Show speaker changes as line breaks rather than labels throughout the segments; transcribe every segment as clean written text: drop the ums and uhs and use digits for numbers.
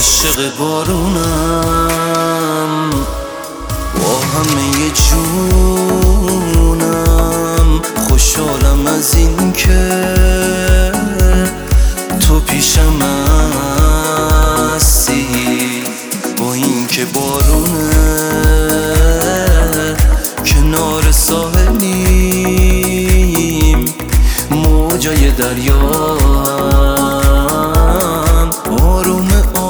عاشق بارونم با همه جونم، خوشحالم از این که تو پیشم هستی. با این که بارونه کنار ساحلیم، موجای دریا آروم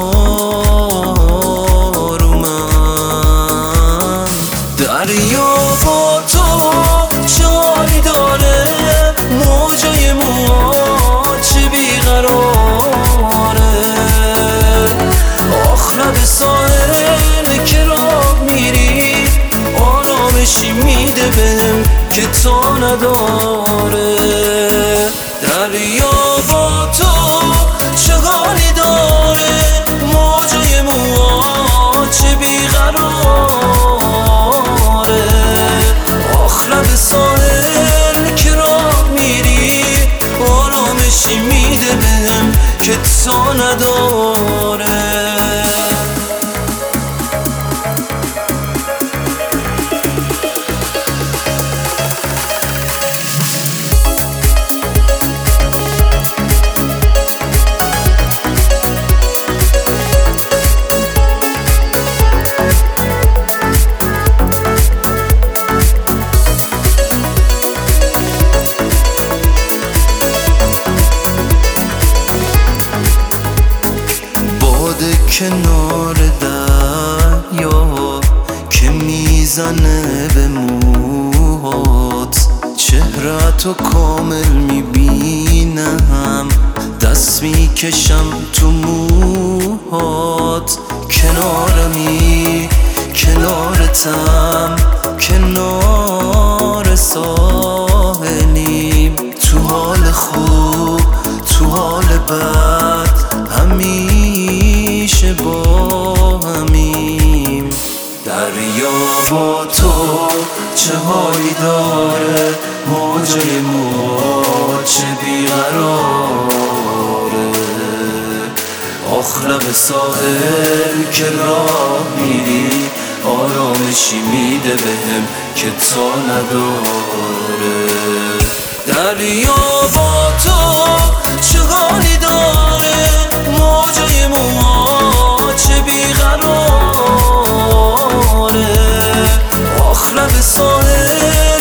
آرومم. دریا با تو جایی داره، موجای موهات بیقراره. آخ لب ساحل که راه میری، آرامشی میده بهم که تا نداره. دریا با تو چگالی داره، موجای موهات بیقراره. آخ لب ساحل که راه میری، آرامشی میده بهم که تا نداره. کنار دریا که میزنه به موهات، چهره‌تو کامل میبینم، دست میکشم تو موهات. کنارمی کنارتم، کنار ساحلیم، تو حال خوب تو حال بد همیشه با همیم. دریا با تو چه حالی داره، موجای موهات چه بیقراره. آخ لب ساحل که راه میری، آرامشی میده بهم که تا نداره. دریا با تو چه حالی داره، موجای موهات چه بیقراره. آخ لب ساحل